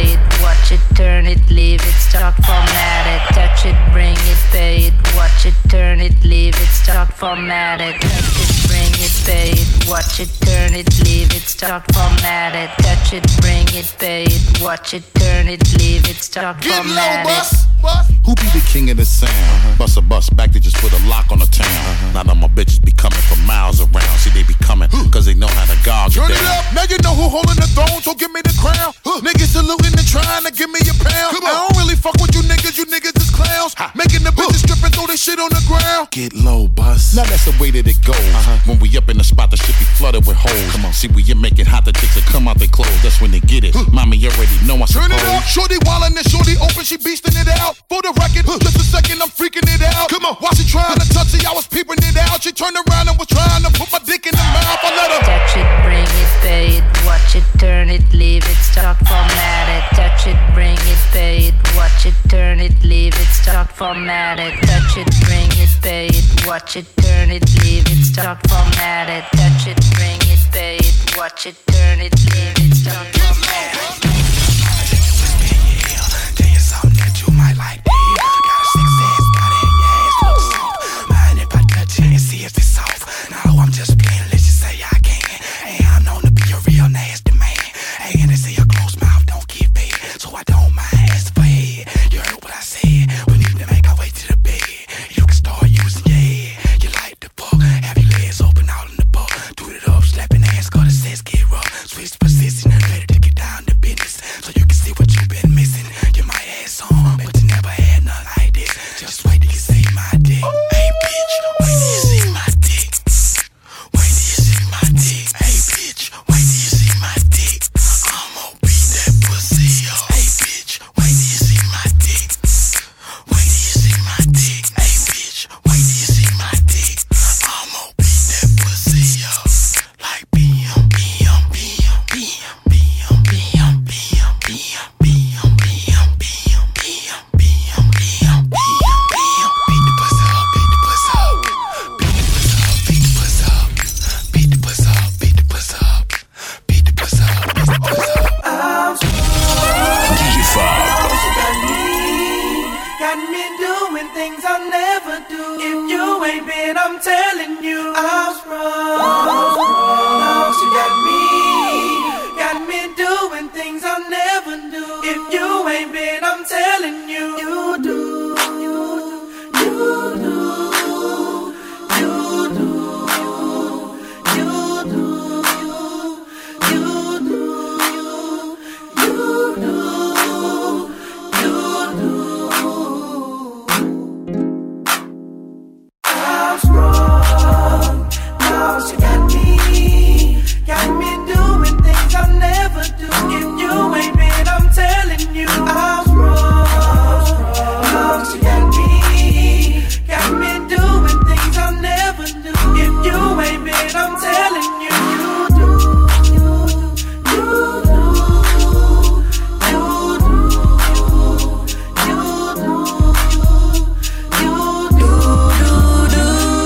turn it, leave it, start, format it. Touch it, bring it, pay it, watch it, turn it, leave it, start, format it. Touch it, bring it, pay it, watch it, turn it, leave it, start, format it. Touch it, bring it, pay it, watch it, turn it, leave it, start, format it. Who be the king of the sound? Bust a bus back, they just put a lock on the town. Now that my bitches be coming from miles around. See, they be coming, cause they know how to gouge it down. Turn it up, now you know who holding the throne, so give me the crown. Niggas saluting and trying to give me a pound. I don't really fuck with you niggas is clowns. Making the bitches strip and throw this shit on the ground. Get low, bus. Now that's the way that it goes. When we up in the spot, the shit be flooded with holes. Come on, see, we you make it hot, the chicks that come out they clothes. That's when they get it. Mommy already know I suppose. Turn it up, shorty wildin' and shorty open, she beastin' it out. For the record, just a second, I'm freaking it out. Come on, while she trying to touch it, I was peeping it out. She turned around and was trying to put my dick in the mouth. I let her touch it, bring it, pay it, watch it, turn it, leave it, start, format it. Touch it, bring it, pay it, watch it, turn it, leave it, start, format it. Touch it, bring it, pay it, watch it, turn it, leave it, start, format it. Touch it, bring it, pay it, watch it, turn it, leave it, start, format it. Tell you something that you might like. Got a six ass, got it, yeah, ass look soft. Mind if I touch it and see if it's soft? No, I'm just playing, let's just say I can. Hey, I'm known to be a real nasty man. Hey, and they say a closed mouth don't get paid, so I don't mind asking for head. You heard what I said, we need to make our way to the bed. You can start using your head, you like the fuck. Have your legs open out in the butt. Do it up, slapping ass, got the sex get rough. Switch position and ready to get down to business, so you can see what you've been missing. You might have some, but you never had none like this. Just wait till you see my dick. Hey bitch, wait till you see my dick. Wait till you see my dick. Hey bitch, wait till you see my dick. I'ma beat that pussy up. Hey bitch, wait till you see my dick. Wait till you see my dick. Hey bitch, wait till you see my dick. I'ma beat that pussy up. Like BM, BM, BM, BM, BM, BM, BM, BM, BM, BM, BM, BM, BM, BM, BM. Beat the pussy up, beat the pussy up. Beat the pussy up, beat the pussy up. Beat the pussy up, beat the pussy up. Beat the pussy up, beat the pussy up. DJ Fab. Got me doing things I'll never do. If you ain't been, I'm telling you, I was wrong. She got me doing things I'll never do. If you ain't been, I'm telling you, you do, you do, you do, you do, you do, you do, you do, you do. I was wrong. Now she got me doing things I'll never do. If you ain't been, I'm telling you, I was wrong. Now she got me doing things I'll never do. If you ain't been, I'm telling you, you do, you do, you do, you do, you do,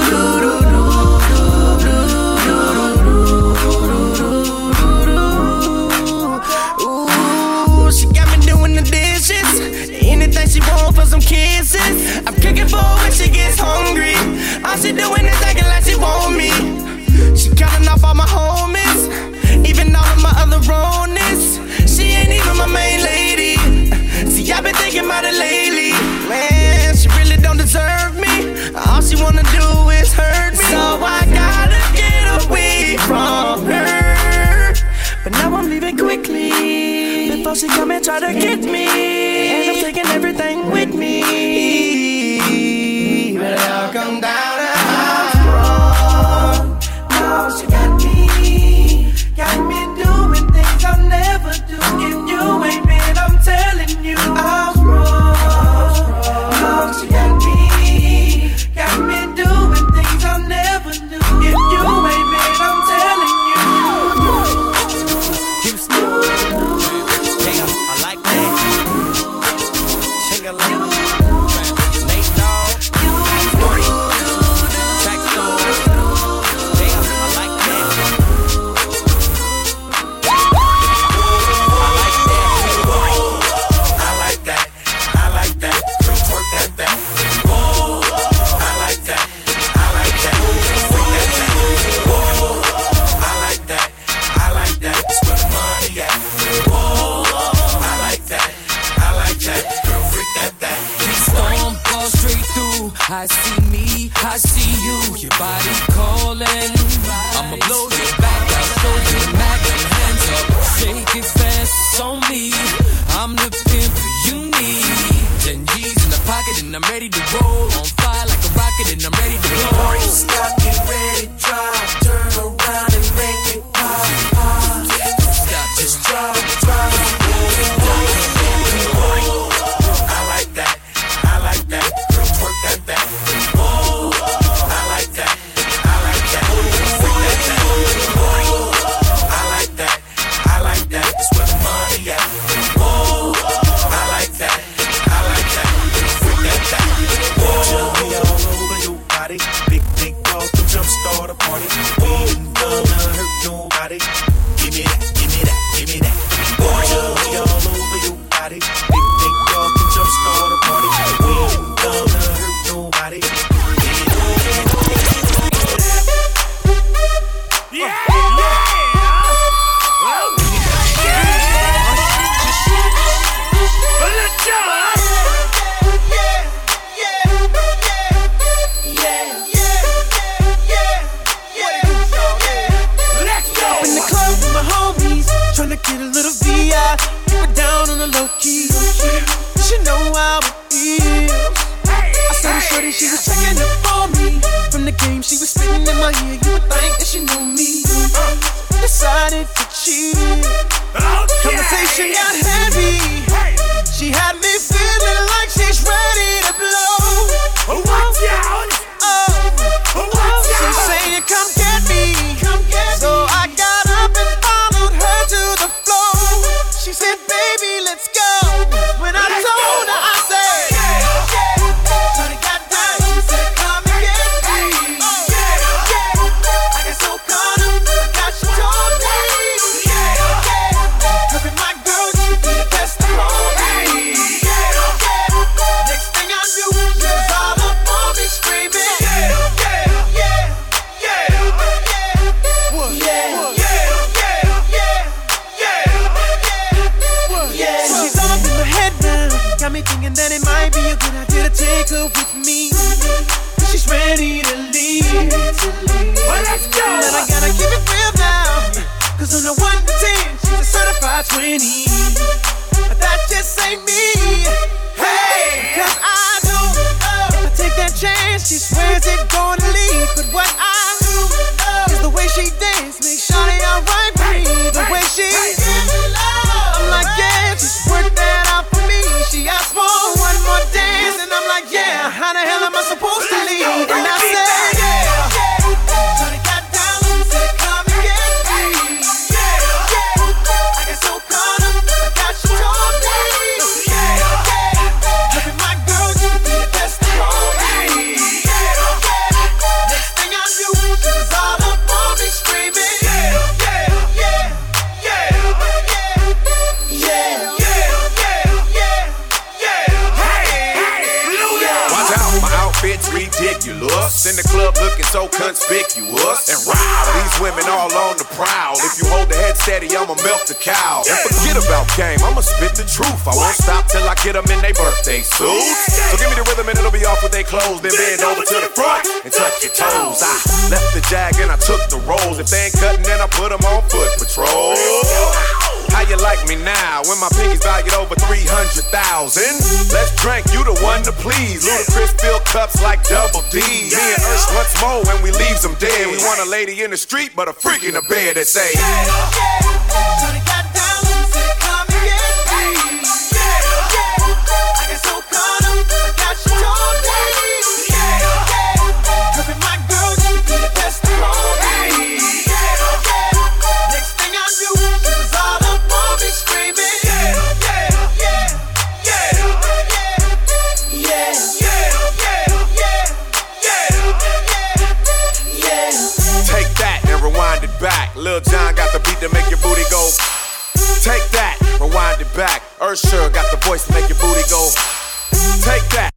ooh, she got me doing the dishes. Anything she want for some kisses. I'm cooking for her when she gets hungry. All she doing is acting like she want me. She counting off all my homies, even all of my other ronies. She ain't even my main lady. See, I've been thinking about it lately. Man, she really don't deserve me. All she wanna do is hurt me. So I gotta get away from her. But now I'm leaving quickly before she come and try to get me. And I'm taking everything with me. But I'll come down and I'm wrong. Now she got me doing things I'll never do. If you ain't been, I'm telling you, I was wrong. Now she got me doing things I'll never do. If you ain't been, I'm telling you. Damn, I like that. Sing along. I see me, I see you, your body calling. I'ma blow your back out, show you Mac, hands up, shake it fast, it's on me. I'm the pimp you need. 10 G's in the pocket and I'm ready to roll. On fire like a rocket and I'm ready to blow. Stop, get ready, drive, turn around and make it pop, pop. Stop, just drive, drive. I like that, I like that. Girl, twerk that back. Oh, I like that, I like that. Freak that back. Oh, I like that, I like that. It's where the money at. Oh, I like that, I like that. Freak that back. Oh, be all over your body. Big, big dog to jumpstart a party. We ain't gonna hurt nobody. Give me that, give me that, give me that. Oh, be all over your body. Big, big dog to jumpstart a party. We ain't gonna hurt nobody. Tryna get a little VI, keep it down on the low key. She know how it feels. I saw the shorty, she was checking up on me. From the game, she was spitting in my ear. You would think that she knew me. Decided to cheat. Conversation got heavy. She had me feeling like she's ready to blow. Watch out! She's saying, come get me. So I got up and followed her to the floor. She said, baby, let's go. When I told her, I said, Shorty got down, she said, come and get me. I got so caught up, I got she told me. Her and my girl, she be the best of all me. Next thing I knew, she was all up on me screaming. Got me thinking that it might be a good idea to take her with me. She's ready to leave. Well, let's go. But I gotta keep it real now. Cause on the 1 to 10, she's a certified 20. But that just ain't me. Hey, cause I don't if I take that chance, she swears it's gonna leave. But what I do is the way she dance makes Shawty alright with me. The way she I'm like, yeah, just work that out for me. She asked for one more dance, and I'm like, yeah, how the hell am I supposed to leave? And I said, yeah. Shawty got down, she said, come and get me. I got so caught up, I got you told me. Her and my girl, she could be the best of all me. Next thing I knew, she was all up on me screaming. Outfit's ridiculous. In the club looking so conspicuous. And wow, these women all on the prowl. If you hold the head steady, I'ma milk the cow. And forget about game, I'ma spit the truth. I won't stop till I get them in their birthday suits. So give me the rhythm and it'll be off with their clothes. Then bend over to the front and touch your toes. I left the jag and I took the rolls. If they ain't cutting, then I put them on foot patrol. How you like me now when my pinky's valued over 300,000? Let's drink, you the one to please. Ludacris fill cups like Double D. Me and Ursh once more when we leaves them dead. We want a lady in the street, but a freak in the bed that say, Shawty got down, she said, come and get me. I got so caught up, I got you told me. Her and my girl, she could be the best of all me. Next thing I knew, she was all up on me screaming. Take that and rewind it back. Lil Jon got the beat to make your booty go. Take that, rewind it back. Ursher got the voice to make your booty go. Take that,